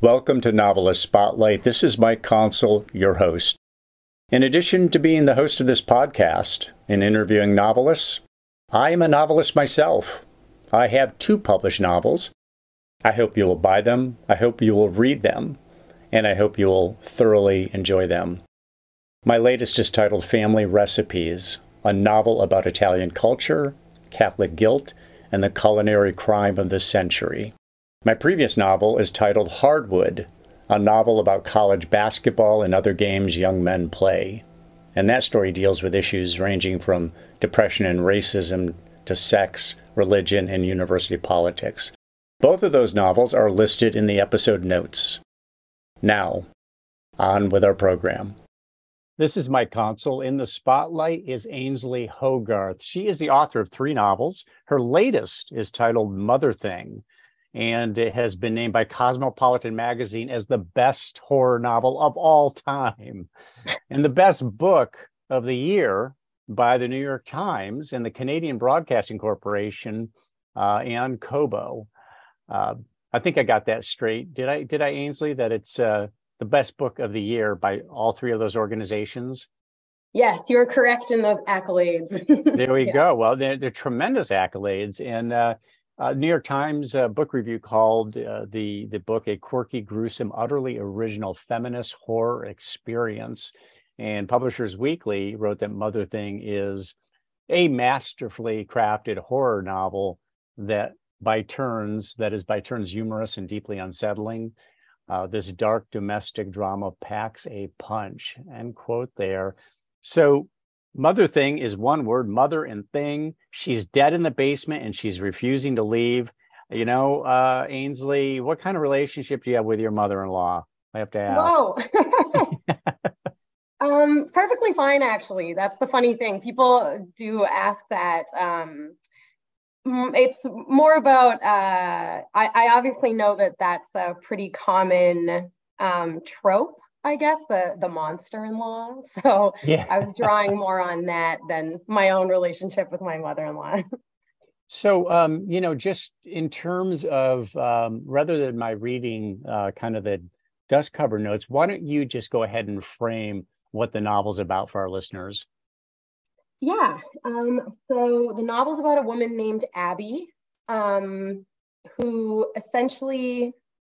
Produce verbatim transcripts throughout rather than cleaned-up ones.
Welcome to Novelist Spotlight. This is Mike Consul, your host. In addition to being the host of this podcast and interviewing novelists, I am a novelist myself. I have two published novels. I hope you will buy them, I hope you will read them, and I hope you will thoroughly enjoy them. My latest is titled Family Recipes, a novel about Italian culture, Catholic guilt, and the culinary crime of the century. My previous novel is titled Hardwood, a novel about college basketball and other games young men play. And that story deals with issues ranging from depression and racism to sex, religion, and university politics. Both of those novels are listed in the episode notes. Now, on with our program. This is Mike Consul. In the spotlight is Ainsley Hogarth. She is the author of three novels. Her latest is titled Mother Thing, and it has been named by Cosmopolitan magazine as the best horror novel of all time, and the best book of the year by the New York Times and the Canadian Broadcasting Corporation uh, and Kobo. Uh, I think I got that straight. Did I, did I, Ainsley, that it's uh, the best book of the year by all three of those organizations? Yes, you're correct in those accolades. There we yeah. go. Well, they're, they're tremendous accolades. And uh, uh, New York Times uh, book review called uh, the, the book a quirky, gruesome, utterly original feminist horror experience. And Publishers Weekly wrote that Mother Thing is a masterfully crafted horror novel that by turns, that is by turns humorous and deeply unsettling. Uh, this dark domestic drama packs a punch, end quote there. So Mother Thing is one word, mother and thing. She's dead in the basement and she's refusing to leave. You know, uh, Ainsley, what kind of relationship do you have with your mother-in-law? I have to ask. Whoa. um, perfectly fine, actually. That's the funny thing. People do ask that. Um, it's more about, uh, I, I obviously know that that's a pretty common um, trope, I guess, the, the monster-in-law. So yeah. I was drawing more on that than my own relationship with my mother-in-law. So, um, you know, just in terms of, um, rather than my reading uh, kind of the dust cover notes, why don't you just go ahead and frame what the novel's about for our listeners? Yeah, um, so the novel's about a woman named Abby, um, who essentially,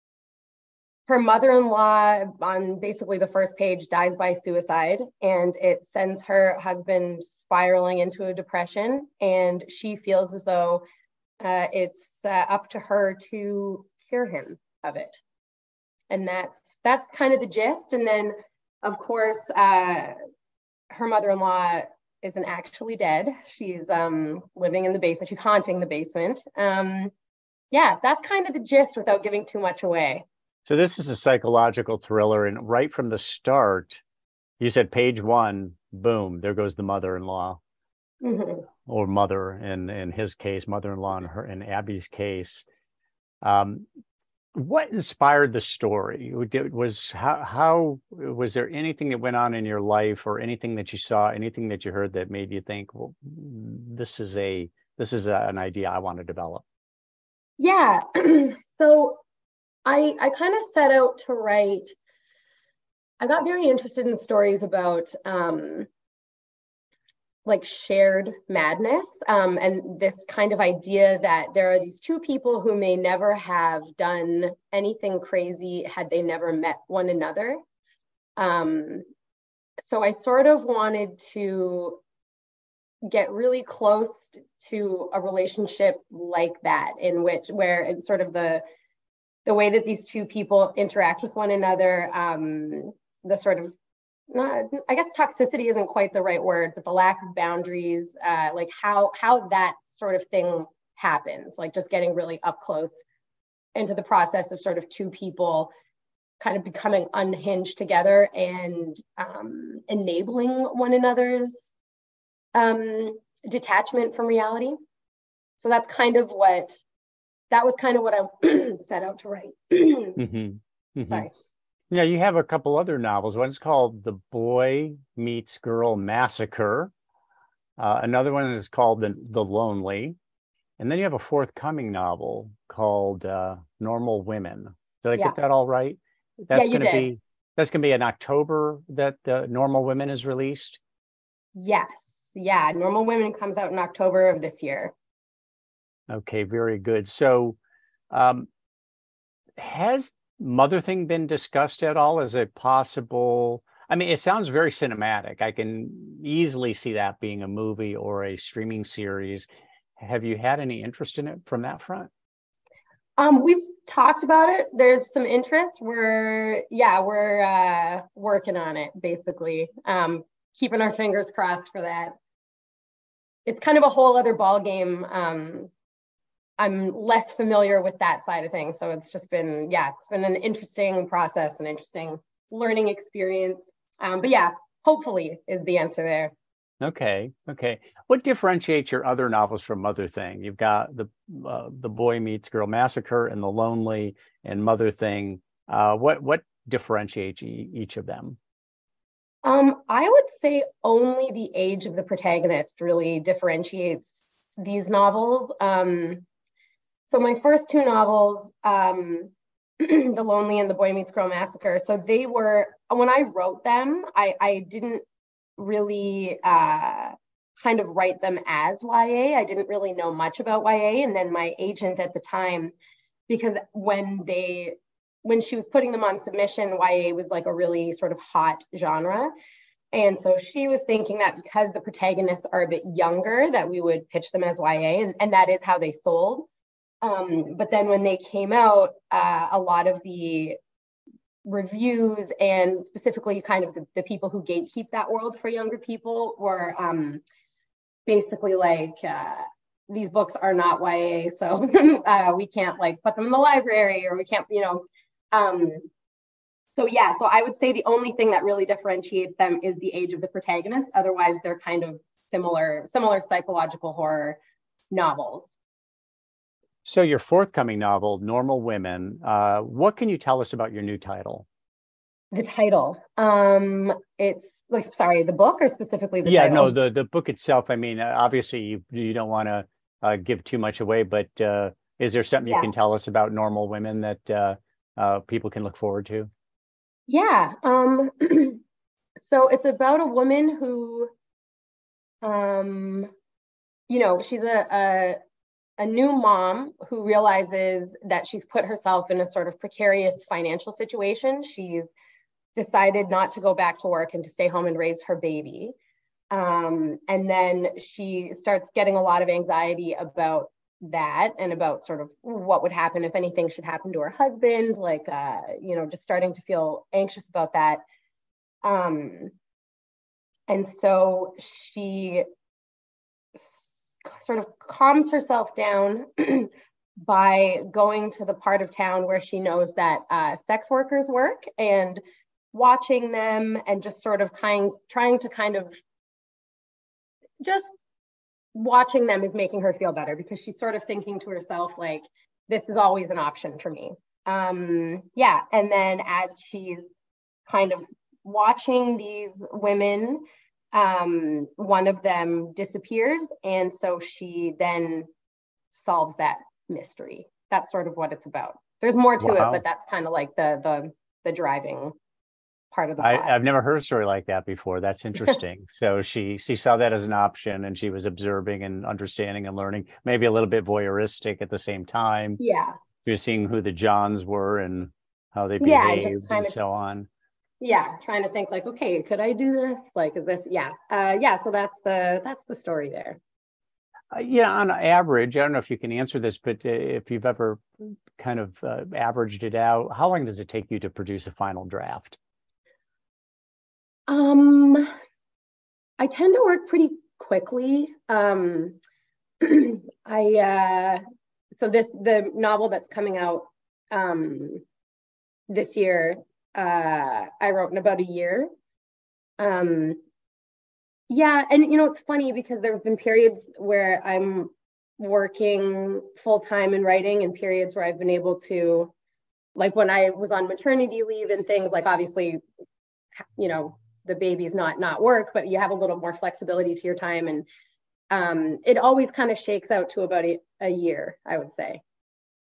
her mother-in-law on basically the first page dies by suicide, and it sends her husband spiraling into a depression, and she feels as though uh, it's uh, up to her to cure him of it. And that's that's kind of the gist. And then, of course, uh, her mother-in-law isn't actually dead. She's um, living in the basement. She's haunting the basement. Um, yeah, that's kind of the gist without giving too much away. So this is a psychological thriller, and right from the start, you said page one, boom, there goes the mother-in-law, mm-hmm. or mother in, in his case, mother-in-law in her in Abby's case. Um, what inspired the story? Was how, how was there anything that went on in your life, or anything that you saw, anything that you heard that made you think, well, this is a this is a, an idea I want to develop? Yeah, so I I kind of set out to write. I got very interested in stories about um, like shared madness, um, and this kind of idea that there are these two people who may never have done anything crazy had they never met one another. Um, so I sort of wanted to get really close to a relationship like that, in which where it's sort of the the way that these two people interact with one another, um, the sort of Not, I guess toxicity isn't quite the right word, but the lack of boundaries, uh, like how how that sort of thing happens, like just getting really up close into the process of sort of two people kind of becoming unhinged together and um, enabling one another's um, detachment from reality. So that's kind of what, that was kind of what I set out to write. mm-hmm. Mm-hmm. Sorry. Yeah, you have a couple other novels. One's called The Boy Meets Girl Massacre. Uh, another one is called The, the Lonely. And then you have a forthcoming novel called uh, Normal Women. Did I Yeah. get that all right? Yeah, That's you going to did. be that's going to be in October that the Normal Women is released. Yes. Yeah. Normal Women comes out in October of this year. Okay, very good. So, um, has Mother Thing been discussed at all as a possible? I mean, it sounds very cinematic. I can easily see that being a movie or a streaming series. Have you had any interest in it from that front? Um, we've talked about it. There's some interest. We're yeah, we're uh, working on it basically. Um, keeping our fingers crossed for that. It's kind of a whole other ball game. Um, I'm less familiar with that side of things, so it's just been yeah, it's been an interesting process, an interesting learning experience. Um, but yeah, hopefully is the answer there. Okay, okay. What differentiates your other novels from Mother Thing? You've got the uh, the Boy Meets Girl Massacre and The Lonely and Mother Thing. Uh, what what differentiates e- each of them? Um, I would say only the age of the protagonist really differentiates these novels. Um, so my first two novels, um, The Lonely and The Boy Meets Girl Massacre, so they were, when I wrote them, I, I didn't really uh, kind of write them as Y A. I didn't really know much about Y A. And then my agent at the time, because when they when she was putting them on submission, Y A was like a really sort of hot genre. And so she was thinking that because the protagonists are a bit younger, that we would pitch them as Y A, and, and that is how they sold. Um, but then when they came out, uh, a lot of the reviews and specifically kind of the, the people who gatekeep that world for younger people were um, basically like, uh, these books are not Y A, so uh, we can't like put them in the library, or we can't, you know. Um, so yeah, so I would say the only thing that really differentiates them is the age of the protagonist. Otherwise, they're kind of similar, similar psychological horror novels. So your forthcoming novel, Normal Women, uh, what can you tell us about your new title? The title, um, it's like, sorry, the book or specifically the Yeah, no, title? the the book itself. I mean, uh, obviously you you don't want to uh, give too much away, but uh, is there something you Yeah, can tell us about Normal Women that uh, uh, people can look forward to? yeah. Um, so it's about a woman who, um, you know, she's a, a a new mom who realizes that she's put herself in a sort of precarious financial situation. She's decided not to go back to work and to stay home and raise her baby. Um, and then she starts getting a lot of anxiety about that and about sort of what would happen if anything should happen to her husband, like, uh, you know, just starting to feel anxious about that. Um, and so she sort of calms herself down by going to the part of town where she knows that uh, sex workers work, and watching them and just sort of kind trying to kind of just watching them is making her feel better, because she's sort of thinking to herself like, this is always an option for me. Um yeah, and then as she's kind of watching these women, um one of them disappears, and so she then solves that mystery. That's sort of what it's about. There's more to it, but Wow. that's kind of like the the the driving part of the I, plot. I've never heard a story like that before. That's interesting. So she she saw that as an option, and she was observing and understanding and learning, maybe a little bit voyeuristic at the same time. Yeah. She was seeing who the Johns were and how they Yeah, and just behaved and kind of, so on. yeah, trying to think like, okay, could I do this? Like, is this, yeah. Uh yeah, so that's the that's the story there. Uh, yeah, on average, I don't know if you can answer this, but uh, if you've ever kind of uh, averaged it out, how long does it take you to produce a final draft? Um, I tend to work pretty quickly. Um I uh so this the novel that's coming out um this year, uh I wrote in about a year. Um yeah, and you know it's funny because there have been periods where I'm working full time in writing, and periods where I've been able to, like when I was on maternity leave and things, like obviously, you know, the baby's not not work, but you have a little more flexibility to your time, and um, it always kind of shakes out to about a, a year, I would say.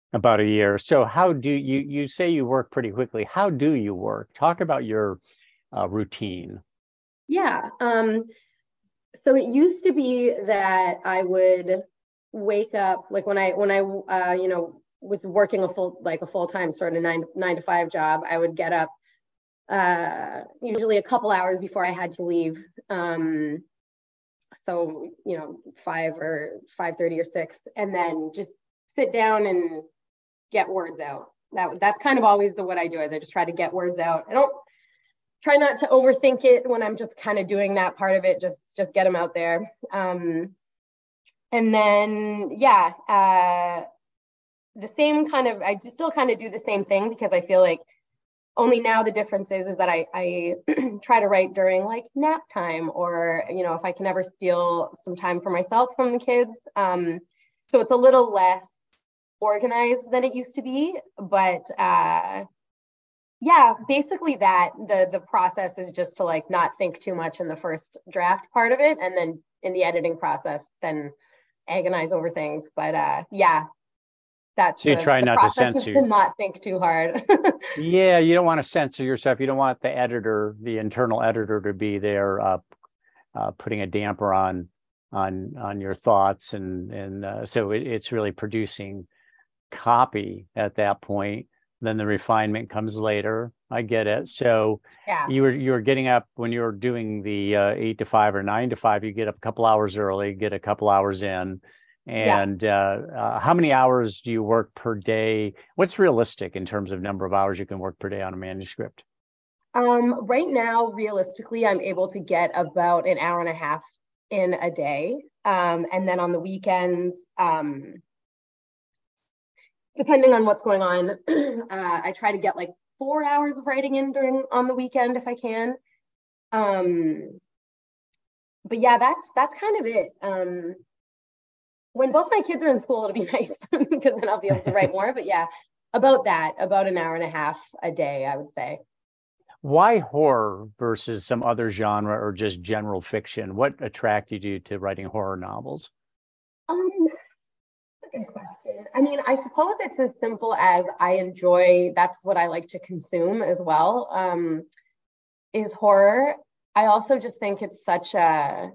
About a year. So how do you, you say you work pretty quickly. How do you work? Talk about your uh, routine. Yeah. Um, so it used to be that I would wake up like when I when I uh, you know was working a full like a full time sort of nine nine to five job. I would get up uh, usually a couple hours before I had to leave. Um, so you know five or five thirty or six, and then just sit down and get words out. That that's kind of always the what I do is I just try to get words out. I don't try not to overthink it when I'm just kind of doing that part of it. Just just get them out there. Um, and then yeah, uh, the same kind of I still kind of do the same thing because I feel like only now the difference is is that I I try to write during like nap time or you know if I can ever steal some time for myself from the kids. Um, so it's a little less organized than it used to be, but uh, yeah, basically that the the process is just to like not think too much in the first draft part of it, and then in the editing process, then agonize over things. But uh, yeah, that's So you the try the not to process is to censor. not think too hard. Yeah, you don't want to censor yourself. You don't want the editor, the internal editor, to be there uh, uh, putting a damper on on on your thoughts, and and uh, so it, it's really producing copy at that point. Then the refinement comes later. I get it. So Yeah, you were you were getting up when you were doing the uh, eight to five or nine to five. You get up a couple hours early, get a couple hours in. yeah. And uh, uh, how many hours do you work per day? What's realistic in terms of number of hours you can work per day on a manuscript? Um, right now, realistically, I'm able to get about an hour and a half in a day. Um, and then on the weekends, um, depending on what's going on, uh, I try to get like four hours of writing in during on the weekend if I can. Um, but yeah, that's that's kind of it. Um, when both my kids are in school, it'll be nice because then I'll be able to write more. But yeah, about that, about an hour and a half a day, I would say. Why horror versus some other genre or just general fiction? What attracted you to writing horror novels? Um, that's a good question. I mean, I suppose it's as simple as I enjoy, that's what I like to consume as well, um, is horror. I also just think it's such a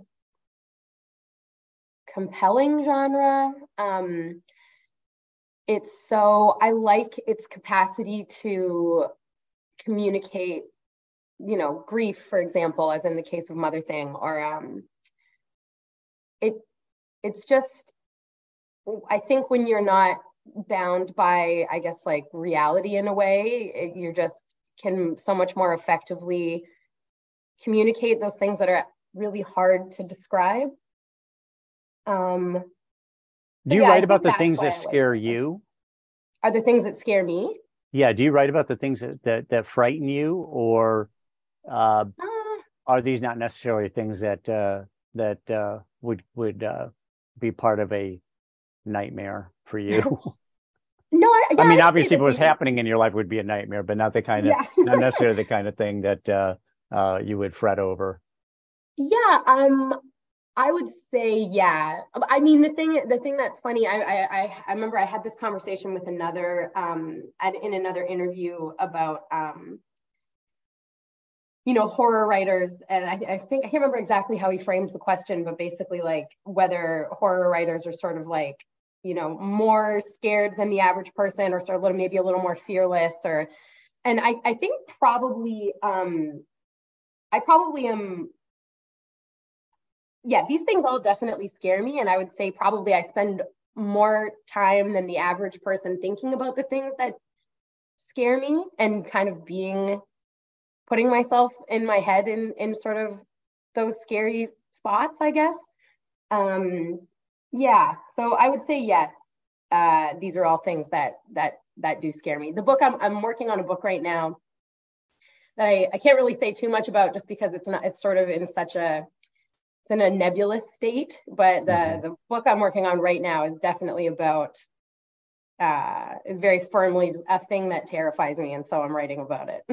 compelling genre. Um, it's so, I like its capacity to communicate, you know, grief, for example, as in the case of Mother Thing, or um, it, it's just, I think when you're not bound by, I guess, like reality in a way, it, you're just can so much more effectively communicate those things that are really hard to describe. Um, Do so you yeah, I write about think the that's things why that I like scare it. you? Are there things that scare me? Yeah. Do you write about the things that that, that frighten you, or uh, Uh, are these not necessarily things that uh, that uh, would would uh, be part of a nightmare for you? no, I, yeah, I mean, I'd say obviously, if that it was they, happening in your life, it would be a nightmare, but not the kind of yeah. not necessarily the kind of thing that uh, uh, you would fret over. Yeah, um, I would say yeah. I mean, the thing the thing that's funny, I I I remember I had this conversation with another um at, in another interview about um you know horror writers, and I, I think I can't remember exactly how he framed the question, but basically like whether horror writers are sort of like you know more scared than the average person, or sort of little maybe a little more fearless, or and I I think probably um I probably am yeah, these things all definitely scare me. And I would say probably I spend more time than the average person thinking about the things that scare me and kind of being putting myself in my head in in sort of those scary spots, I guess. Um, yeah, so I would say yes. Uh, these are all things that that that do scare me. The book I'm I'm working on a book right now that I, I can't really say too much about just because it's not it's sort of in such a it's in a nebulous state, but the Mhm. the book I'm working on right now is definitely about uh is very firmly a thing that terrifies me, and so I'm writing about it.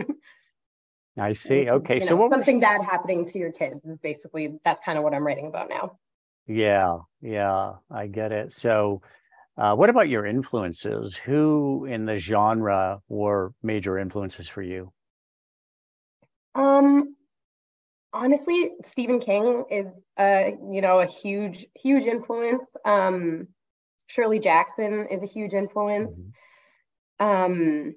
I see. Which is, Okay, you so know, what was? something bad happening to your kids is basically that's kind of what I'm writing about now. Yeah, yeah, I get it. So Uh, what about your influences? Who in the genre were major influences for you? Um, honestly, Stephen King is, uh, you know, a huge, huge influence. Um, Shirley Jackson is a huge influence. Mm-hmm. Um,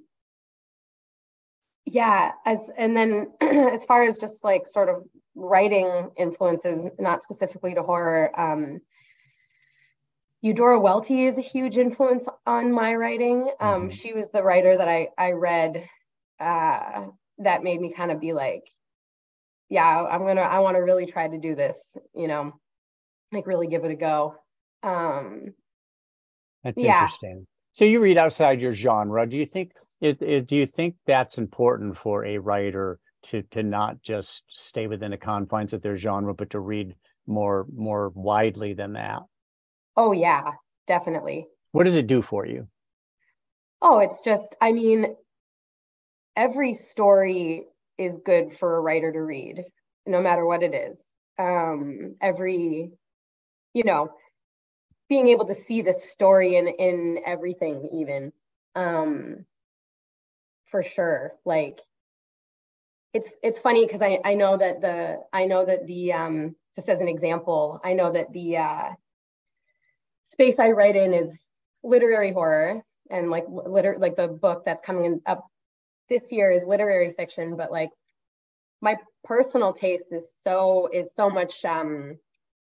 yeah, as and then as far as just like sort of writing influences, not specifically to horror, um, Eudora Welty is a huge influence on my writing. Um, Mm-hmm. she was the writer that I I read uh, that made me kind of be like, yeah, I'm gonna I want to really try to do this, you know, like really give it a go. Um, That's yeah. interesting. So you read outside your genre. Do you think is, is do you think that's important for a writer to to not just stay within the confines of their genre, but to read more more widely than that? Oh yeah, definitely. What does it do for you? Oh, it's just, I mean, every story is good for a writer to read, no matter what it is. Um, every, you know, being able to see the story in in everything, even, um, for sure. Like it's it's funny because I I know that the I know that the um just as an example, I know that the uh, space I write in is literary horror, and like liter like the book that's coming up this year is literary fiction, but like my personal taste is so is so much um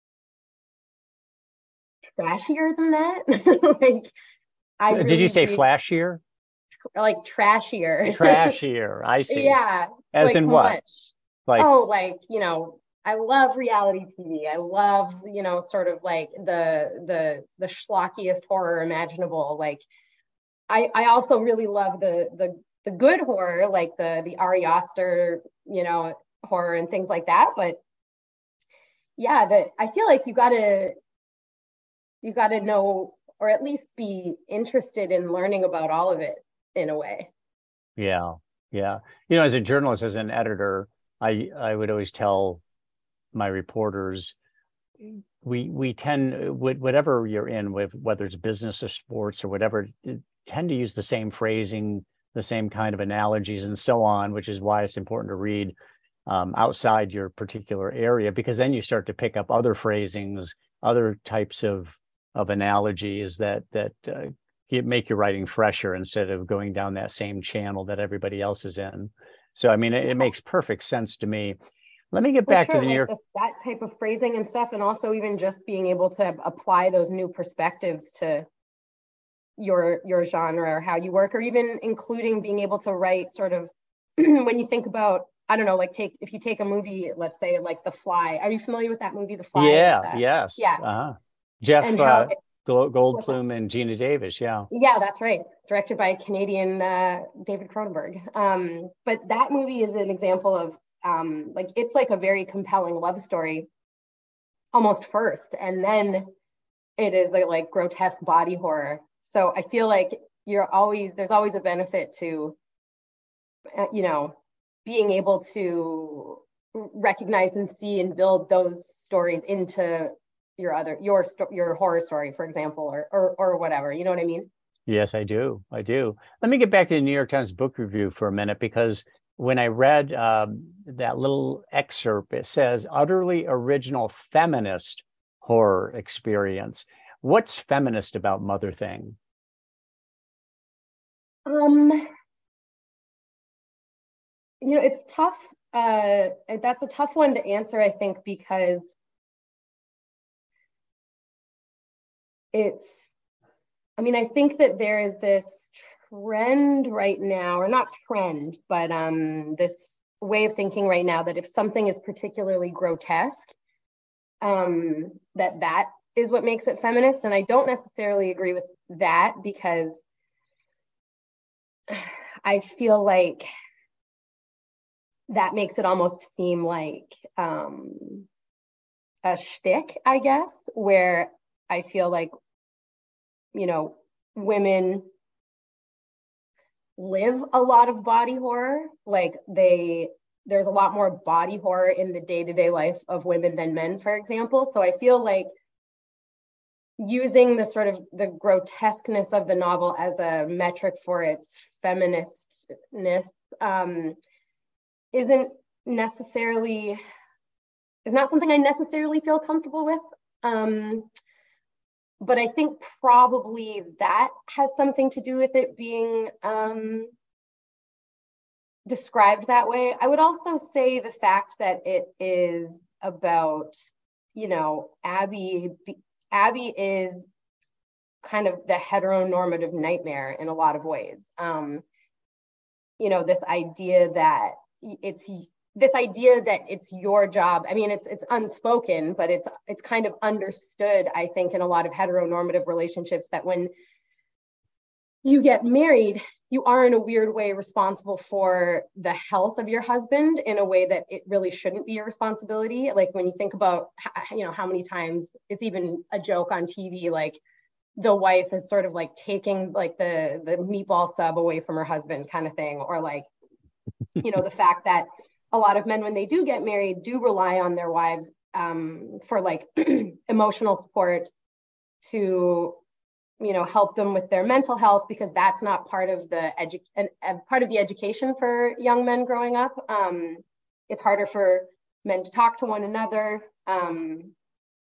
trashier than that. Like I Did you really say read flashier? like trashier. Trashier. I see. Yeah, As like in what? much. Like, Oh, like, you know, I love reality T V. I love, you know, sort of like the the the schlockiest horror imaginable. Like I I also really love the the the good horror, like the the Ari Aster, you know, horror and things like that. But yeah, that I feel like you gotta you gotta know or at least be interested in learning about all of it in a way. yeah, yeah. You know, as a journalist, as an editor, I I would always tell my reporters we we tend whatever you're in with, whether it's business or sports or whatever, tend to use the same phrasing, the same kind of analogies and so on, which is why it's important to read um, outside your particular area, because then you start to pick up other phrasings, other types of of analogies that that uh, make your writing fresher instead of going down that same channel that everybody else is in. So I mean, it, it makes perfect sense to me. Let me get For back to sure, the New like York. the, that type of phrasing and stuff, and also even just being able to apply those new perspectives to your your genre or how you work, or even including being able to write sort of when you think about, I don't know, like take if you take a movie, let's say like The Fly. Are you familiar with that movie, The Fly? With Yeah, uh, yes. yeah, Uh-huh. Jeff and how uh, it, what's that? Goldblum and Gina Davis. Yeah. Yeah, that's right. Directed by Canadian uh, David Cronenberg. Um, but that movie is an example of um, like it's like a very compelling love story almost first, and then it is a like grotesque body horror. So I feel like you're always there's always a benefit to uh, you know being able to recognize and see and build those stories into your other your your horror story, for example, or or or whatever. You know what I mean? Yes, I do. I do. Let me get back to the New York Times book review for a minute, because when I read um, that little excerpt, it says utterly original feminist horror experience. What's feminist about Mother Thing? Um, you know, it's tough. Uh, that's a tough one to answer, I think, because it's, I mean, I think that there is this trend right now, or not trend, but um, this way of thinking right now that if something is particularly grotesque, um, that that is what makes it feminist. And I don't necessarily agree with that, because I feel like that makes it almost seem like um, a shtick, I guess, where I feel like, you know, women live a lot of body horror. Like they, there's a lot more body horror in the day-to-day life of women than men, for example. So I feel like using the sort of the grotesqueness of the novel as a metric for its feministness um, isn't necessarily, is not something I necessarily feel comfortable with. Um, but I think probably that has something to do with it being um, described that way. I would also say the fact that it is about, you know, Abby, Abby is kind of the heteronormative nightmare in a lot of ways. Um, you know, this idea that it's this idea that it's your job. I mean, it's it's unspoken, but it's it's kind of understood, I think, in a lot of heteronormative relationships, that when you get married, you are in a weird way responsible for the health of your husband in a way that it really shouldn't be your responsibility. Like when you think about, you know, how many times it's even a joke on T V, like the wife is sort of like taking like the the meatball sub away from her husband kind of thing, or like, you know, the fact that a lot of men, when they do get married, do rely on their wives um, for like emotional support to, you know, help them with their mental health, because that's not part of the edu- and, and part of the education for young men growing up. Um, it's harder for men to talk to one another. Um,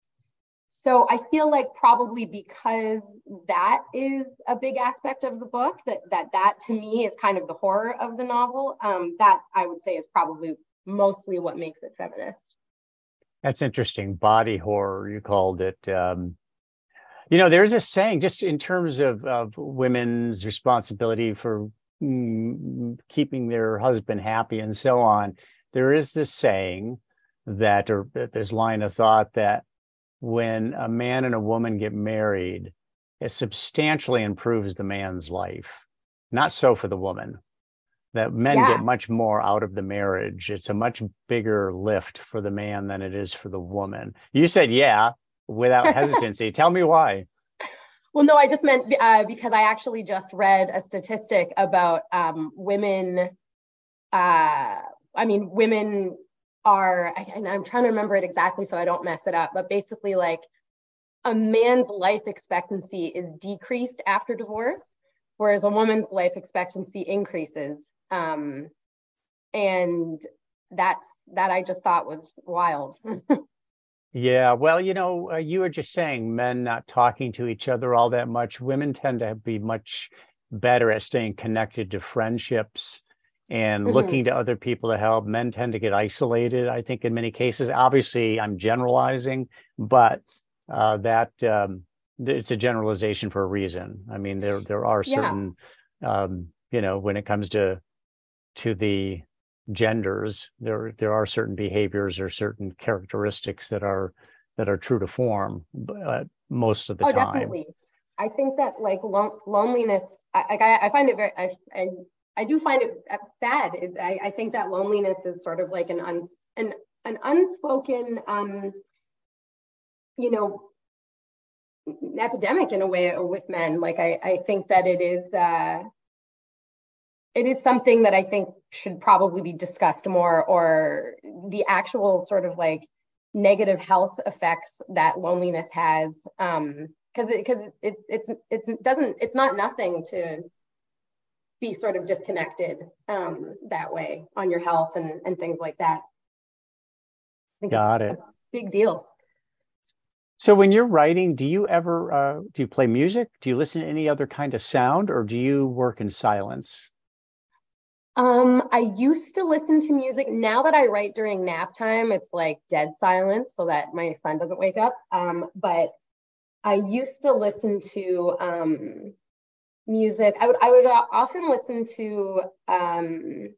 so I feel like probably because that is a big aspect of the book, that that that to me is kind of the horror of the novel. Um, that I would say is probably mostly what makes it feminist. That's interesting. Body horror, you called it. Um, you know, there's a saying, just in terms of, of women's responsibility for mm, keeping their husband happy and so on. There is this saying that, or this line of thought, that when a man and a woman get married, it substantially improves the man's life. Not so for the woman. That men Yeah. get much more out of the marriage. It's a much bigger lift for the man than it is for the woman. You said, yeah, without hesitancy. Tell me why. Well, no, I just meant uh, because I actually just read a statistic about um, women. Uh, I mean, women are, and I'm trying to remember it exactly so I don't mess it up, but basically like a man's life expectancy is decreased after divorce, whereas a woman's life expectancy increases. Um, and that's, that I just thought was wild. Yeah, well, you know, uh, you were just saying men not talking to each other all that much. Women tend to be much better at staying connected to friendships and Mm-hmm. looking to other people to help. Men tend to get isolated, I think, in many cases. Obviously, I'm generalizing, but uh, that um, it's a generalization for a reason. I mean, there there are certain, yeah. um, you know, when it comes to to the genders, there there are certain behaviors or certain characteristics that are that are true to form uh, most of the oh, time. Definitely. I think that like lo- loneliness, I, I I find it very, I, I I do find it sad. It, I, I think that loneliness is sort of like an uns, an an unspoken, um, you know, epidemic in a way with men. Like I I think that it is. Uh, It is something that I think should probably be discussed more, or the actual sort of like negative health effects that loneliness has. Um, because it, because it, it's it's it doesn't it's not nothing to be sort of disconnected um, that way on your health and and things like that. I think Got it's it. a big deal. So when you're writing, do you ever uh, do you play music? Do you listen to any other kind of sound, or do you work in silence? Um, I used to listen to music. Now that I write during nap time, it's like dead silence so that my son doesn't wake up. Um, but I used to listen to um, music. I would I would often listen to um,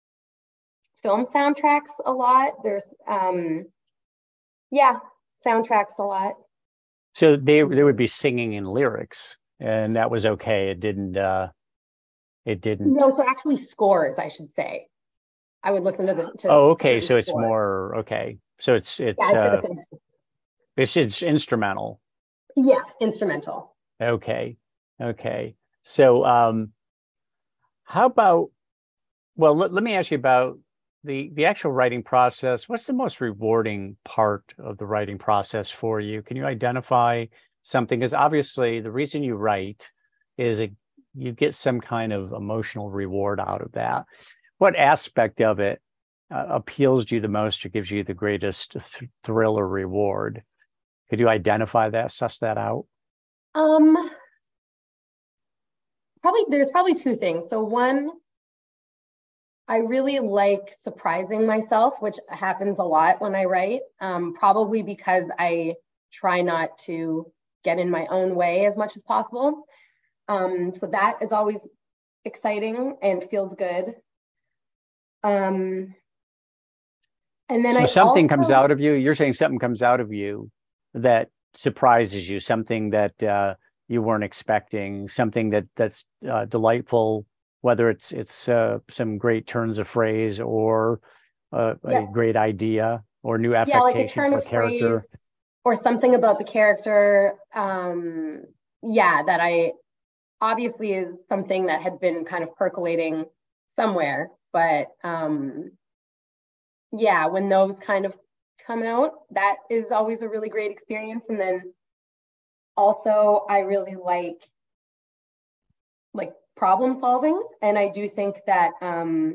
film soundtracks a lot. There's um, yeah, soundtracks a lot. So they they would be singing in lyrics, and that was okay. It didn't. Uh, it didn't. No, so actually scores, I should say. I would listen to the. To oh, okay. So it's score. more okay. So it's it's yeah, uh, it's it's instrumental. Yeah, instrumental. Okay, okay. So um, how about? Well, let, let me ask you about the the actual writing process. What's the most rewarding part of the writing process for you? Can you identify something, is obviously the reason you write is a, you get some kind of emotional reward out of that. What aspect of it uh, appeals to you the most or gives you the greatest th- thrill or reward? Could you identify that, suss that out? Um, probably, there's probably two things. So one, I really like surprising myself, which happens a lot when I write, um, probably because I try not to get in my own way as much as possible. Um, so that is always exciting and feels good. Um, and then so I something also, comes out of you. You're saying something comes out of you that surprises you, something that uh, you weren't expecting, something that that's uh, delightful, whether it's it's uh, some great turns of phrase or uh, yeah, a great idea or new yeah, like a affectation turn for of character. phrase or something about the character. Um, yeah, that I obviously is something that had been kind of percolating somewhere, but um, yeah, when those kind of come out, that is always a really great experience. And then also I really like like problem solving, and I do think that um,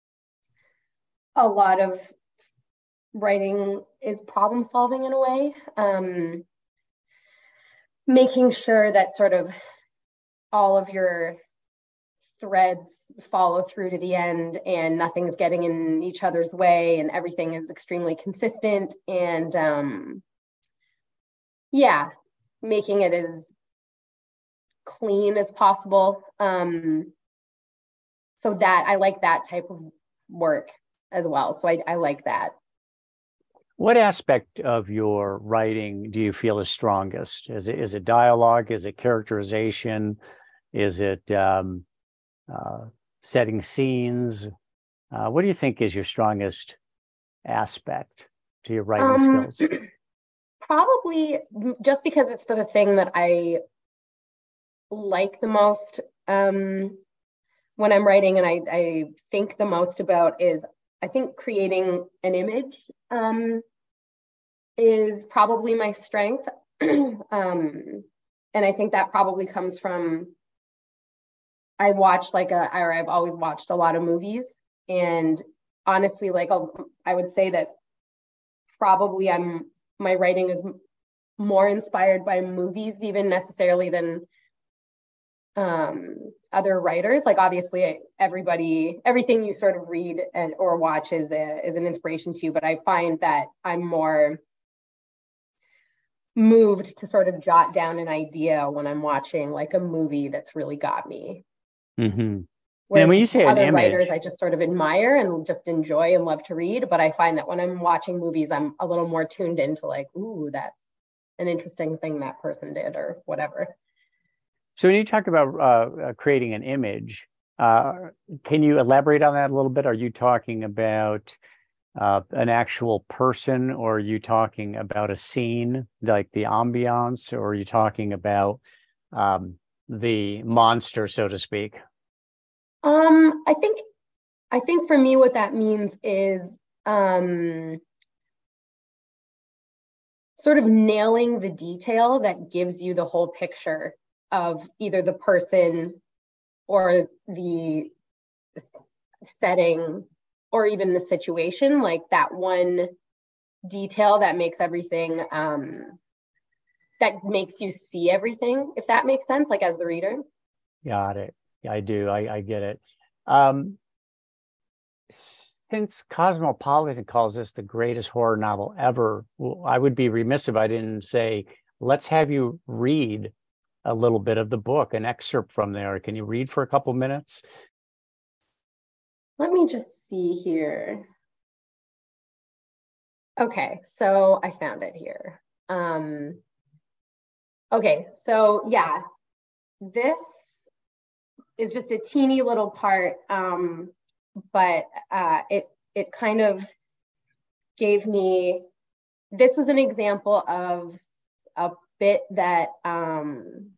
a lot of writing is problem solving in a way, um, making sure that sort of all of your threads follow through to the end and nothing's getting in each other's way and everything is extremely consistent, and um, yeah, making it as clean as possible. Um, so that I like that type of work as well. So I, I like that. What aspect of your writing do you feel is strongest? Is it is it dialogue? Is it characterization? Is it um, uh, setting scenes? Uh, what do you think is your strongest aspect to your writing Um, skills? Probably just because it's the thing that I like the most um, when I'm writing, and I, I think the most about is, I think creating an image um, is probably my strength. um, and I think that probably comes from, I watch like a, or I've always watched a lot of movies. And honestly, like I'll, I would say that probably I'm, my writing is more inspired by movies even necessarily than um, other writers. Like obviously everybody, everything you sort of read and or watch is a, is an inspiration to you, but I find that I'm more moved to sort of jot down an idea when I'm watching like a movie that's really got me. Mm-hmm. And Whereas when you say an other writers, image, I just sort of admire and just enjoy and love to read. But I find that when I'm watching movies, I'm a little more tuned into like, ooh, that's an interesting thing that person did or whatever. so when you talk about uh, creating an image, uh, can you elaborate on that a little bit? Are you talking about uh, an actual person, or are you talking about a scene, like the ambiance, or are you talking about um, the monster, so to speak? Um, I think, I think for me, what that means is um, sort of nailing the detail that gives you the whole picture of either the person or the setting or even the situation, like that one detail that makes everything, um, that makes you see everything, if that makes sense, like as the reader. Got it. Yeah, I do. I, I get it. Um, since Cosmopolitan calls this the greatest horror novel ever, well, I would be remiss if I didn't say, let's have you read a little bit of the book, an excerpt from there. Can you read for a couple minutes? Let me just see here. Okay, so I found it here. Um, okay, so yeah, this is just a teeny little part, um, but uh, it it kind of gave me, this was an example of a bit that um,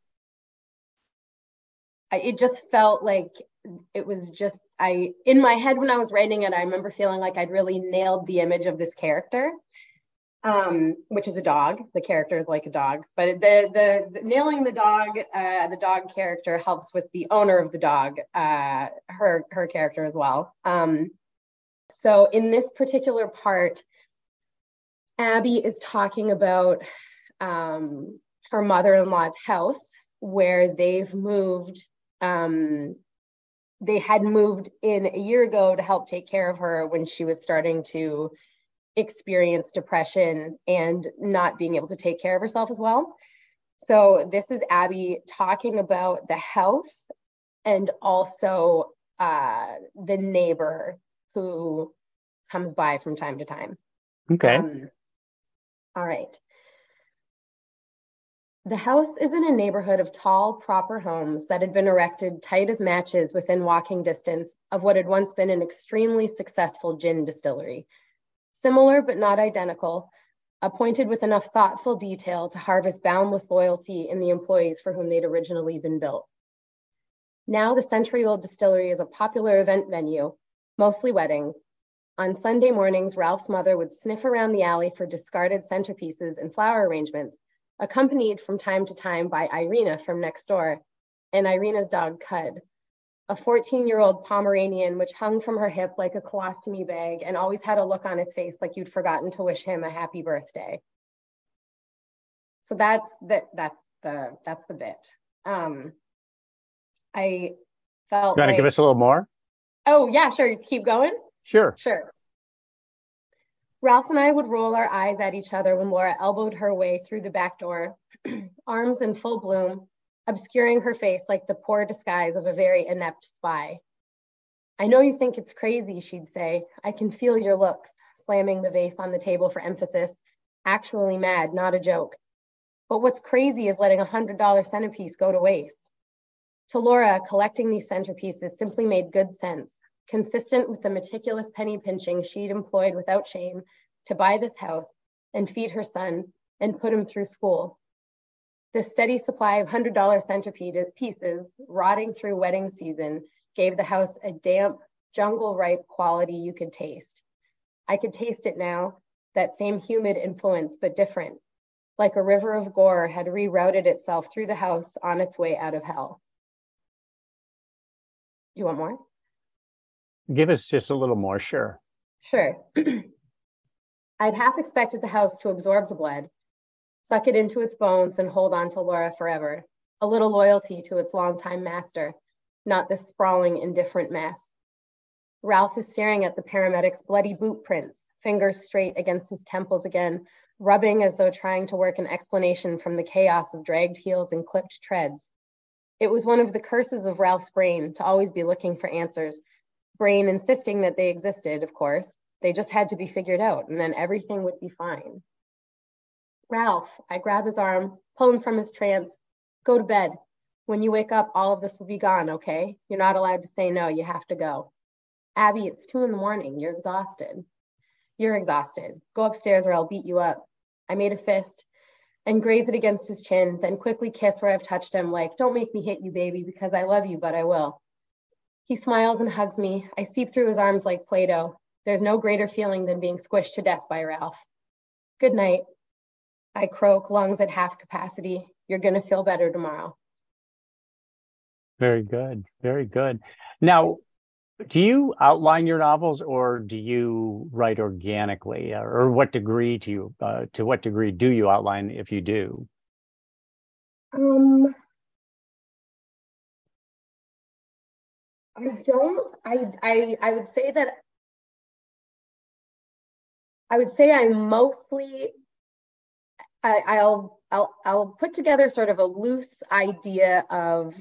I, it just felt like it was just, I, in my head when I was writing it, I remember feeling like I'd really nailed the image of this character. um, which is a dog. The character is like a dog, but the the, the nailing the dog, uh, the dog character helps with the owner of the dog, uh, her her character as well. Um, so in this particular part, Abby is talking about um, her mother-in-law's house where they've moved. Um, they had moved in a year ago to help take care of her when she was starting to experience depression and not being able to take care of herself as well. So this is Abby talking about the house and also uh, the neighbor who comes by from time to time. Okay. Um, all right. The house is in a neighborhood of tall, proper homes that had been erected tight as matches within walking distance of what had once been an extremely successful gin distillery. Similar but not identical, appointed with enough thoughtful detail to harvest boundless loyalty in the employees for whom they'd originally been built. Now the century-old distillery is a popular event venue, mostly weddings. On Sunday mornings, Ralph's mother would sniff around the alley for discarded centerpieces and flower arrangements, accompanied from time to time by Irina from next door and Irina's dog, Cud, a fourteen-year-old Pomeranian which hung from her hip like a colostomy bag and always had a look on his face like you'd forgotten to wish him a happy birthday. So that's the, that's the, that's the bit. Um, I felt You want like, to give us a little more? Oh yeah, sure, keep going? Sure. Sure. Ralph and I would roll our eyes at each other when Laura elbowed her way through the back door, arms in full bloom, obscuring her face like the poor disguise of a very inept spy. I know you think it's crazy, she'd say. I can feel your looks, slamming the vase on the table for emphasis. Actually mad, not a joke. But what's crazy is letting a one hundred dollar centerpiece go to waste. To Laura, collecting these centerpieces simply made good sense, consistent with the meticulous penny pinching she'd employed without shame to buy this house and feed her son and put him through school. This steady supply of one hundred dollar centerpieces rotting through wedding season gave the house a damp, jungle-ripe quality you could taste. I could taste it now, that same humid influence, but different, like a river of gore had rerouted itself through the house on its way out of hell. Do you want more? Give us just a little more, sure. Sure. I'd half expected the house to absorb the blood, suck it into its bones and hold on to Laura forever. A little loyalty to its longtime master, not this sprawling, indifferent mess. Ralph is staring at the paramedic's bloody boot prints, fingers straight against his temples again, rubbing as though trying to work an explanation from the chaos of dragged heels and clipped treads. It was one of the curses of Ralph's brain to always be looking for answers, brain insisting that they existed, of course. They just had to be figured out, and then everything would be fine. Ralph, I grab his arm, pull him from his trance. Go to bed. When you wake up, all of this will be gone, okay? You're not allowed to say no, you have to go. Abby, it's two in the morning, you're exhausted. You're exhausted. Go upstairs or I'll beat you up. I made a fist and graze it against his chin, then quickly kiss where I've touched him, like, don't make me hit you, baby, because I love you, but I will. He smiles and hugs me. I seep through his arms like Play-Doh. There's no greater feeling than being squished to death by Ralph. Good night. I croak, lungs at half capacity. You're gonna feel better tomorrow. Very good. Very good. Now, do you outline your novels or do you write organically? Or what degree do you, uh, to what degree do you outline if you do? Um, I don't, I, I, I would say that, I would say I mostly, I, I'll, I'll, I'll put together sort of a loose idea of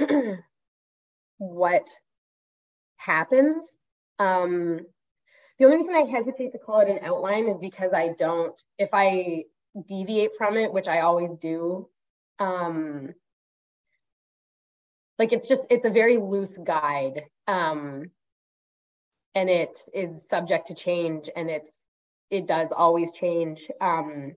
what happens. Um, the only reason I hesitate to call it an outline is because I don't, if I deviate from it, which I always do, um, like it's just, it's a very loose guide. Um, and it is subject to change and it's, it does always change. Um,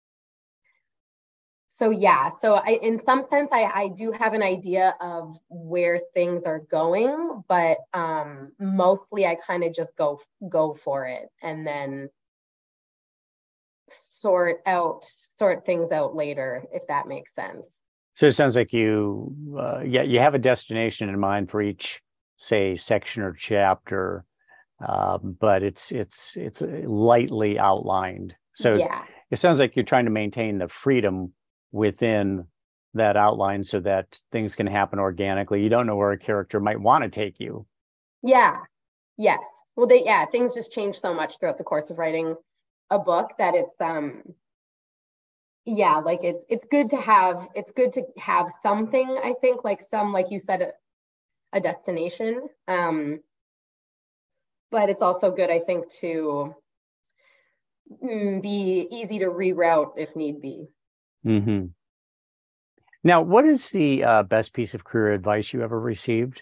So yeah, so I, in some sense, I, I do have an idea of where things are going, but um, mostly I kind of just go go for it, and then sort out, sort things out later, if that makes sense. So it sounds like you, uh, yeah, you have a destination in mind for each, say, section or chapter, um, but it's it's it's lightly outlined. So Yeah. it sounds like you're trying to maintain the freedom within that outline so that things can happen organically. You don't know where a character might want to take you. Yeah. Yes. Well, they, yeah, things just change so much throughout the course of writing a book that it's, um, yeah, like it's, it's good to have, it's good to have something, I think, like some, like you said, a, a destination. Um, but it's also good, I think, to mm, be easy to reroute if need be. Mm-hmm. Now, what is the uh, best piece of career advice you ever received?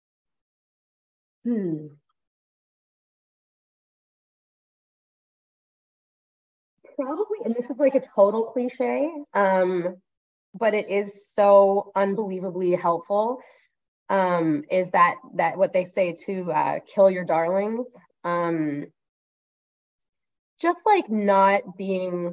Hmm. Probably, and this is like a total cliche, um, but it is so unbelievably helpful. Um, is that that what they say to uh, kill your darlings? Um, just like not being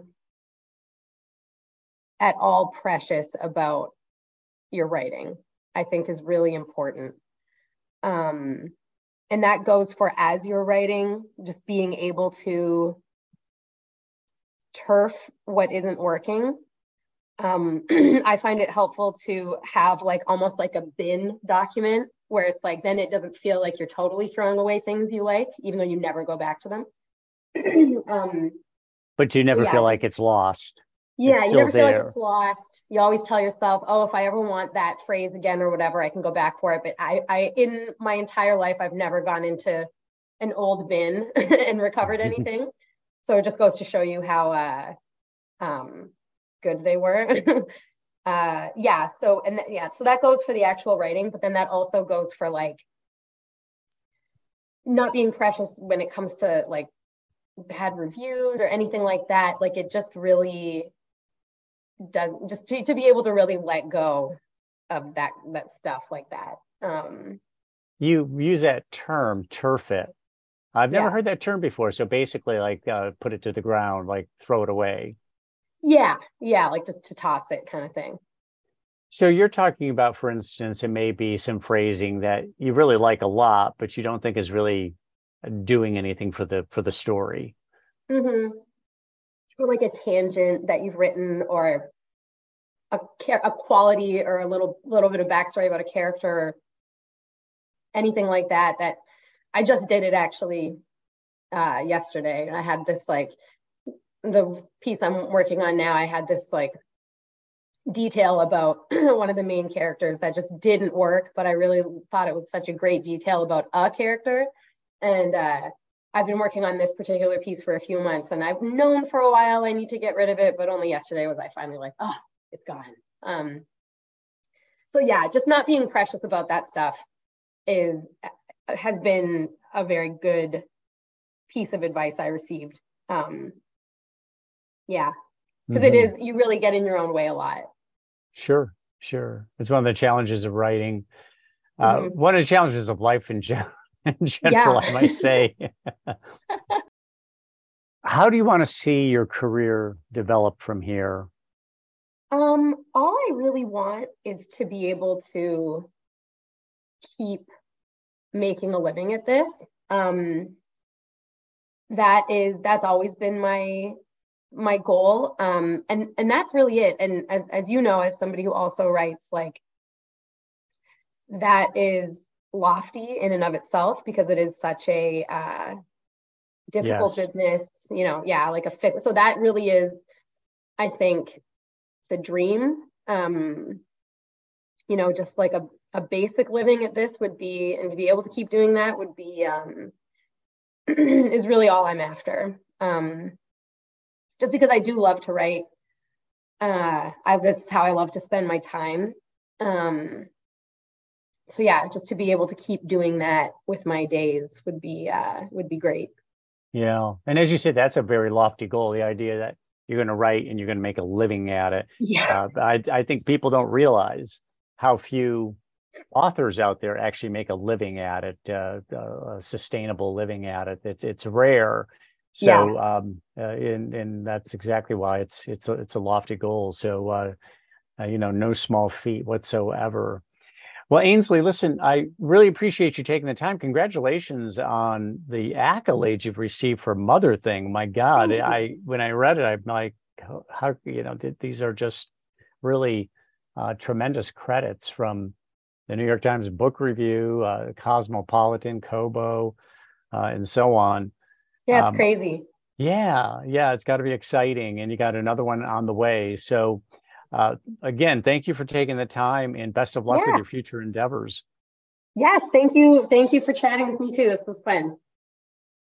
at all precious about your writing, I think is really important. Um, and that goes for as you're writing, just being able to turf what isn't working. Um, I find it helpful to have like almost like a bin document where it's like, then it doesn't feel like you're totally throwing away things you like, even though you never go back to them. um, But you never yeah, feel just, like it's lost. yeah, It's you still never feel like there. it's lost. You always tell yourself, oh, if I ever want that phrase again or whatever, I can go back for it. But I, I, in my entire life, I've never gone into an old bin and recovered anything. So it just goes to show you how uh, um, good they were. uh, yeah. So and th- yeah, so that goes for the actual writing, but then that also goes for like not being precious when it comes to like bad reviews or anything like that. Like it just really does just to, to be able to really let go of that that stuff like that. Um, You use that term, turf it. I've never yeah. heard that term before. So basically, like uh, put it to the ground, like throw it away. Yeah, yeah, like just to toss it kind of thing. So you're talking about, for instance, it may be some phrasing that you really like a lot, but you don't think is really doing anything for the for the story. Mm-hmm. Or like a tangent that you've written, or a a quality, or a little little bit of backstory about a character, anything like that. That I just did it actually uh, yesterday. I had this like the piece I'm working on now. I had this like detail about one of the main characters that just didn't work, but I really thought it was such a great detail about a character. And uh, I've been working on this particular piece for a few months, and I've known for a while I need to get rid of it, but only yesterday was I finally like, oh, it's gone. Um, so yeah, just not being precious about that stuff is has been a very good piece of advice I received. Um, yeah, because mm-hmm. it is, you really get in your own way a lot. Sure, sure. It's one of the challenges of writing. Uh, mm-hmm. One of the challenges of life in, gen- in general, yeah. I might say. How do you want to see your career develop from here? Um, all I really want is to be able to keep making a living at this. Um, that is, that's always been my my goal. Um, and and that's really it. And as as you know, as somebody who also writes, like that is lofty in and of itself, because it is such a uh, difficult yes. business. You know, yeah, like a fit. So that really is, I think, the dream. Um, you know, just like a a basic living at this would be, and to be able to keep doing that would be, um, is really all I'm after. Um, just because I do love to write. Uh, I, this is how I love to spend my time. Um, so yeah, just to be able to keep doing that with my days would be, uh, would be great. Yeah. And as you said, that's a very lofty goal. The idea that you're going to write and you're going to make a living at it. Yeah. Uh, I, I think people don't realize how few authors out there actually make a living at it, uh, a sustainable living at it. It's, it's rare. So, yeah. um, uh, and and that's exactly why it's it's a, it's a lofty goal. So, uh, uh, you know, no small feat whatsoever. Well, Ainsley, listen, I really appreciate you taking the time. Congratulations on the accolades you've received for Mother Thing. My God, I when I read it, I'm like, how, you know, th- these are just really uh, tremendous credits from the New York Times Book Review, uh, Cosmopolitan, Kobo, uh, and so on. Yeah, it's Um, crazy. yeah, yeah, it's got to be exciting. And you got another one on the way. So, uh, again, thank you for taking the time and best of luck with Yeah. your future endeavors. Yes, thank you. Thank you for chatting with me too. This was fun.